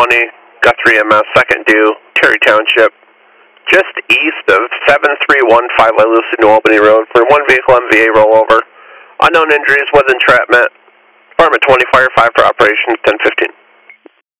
County, Guthrie MS, second due, Terry Township, just east of 7315 Lucy New Albany Road for one vehicle MVA rollover. Unknown injuries with entrapment. Department 20 Fire 5 for Operation 1015.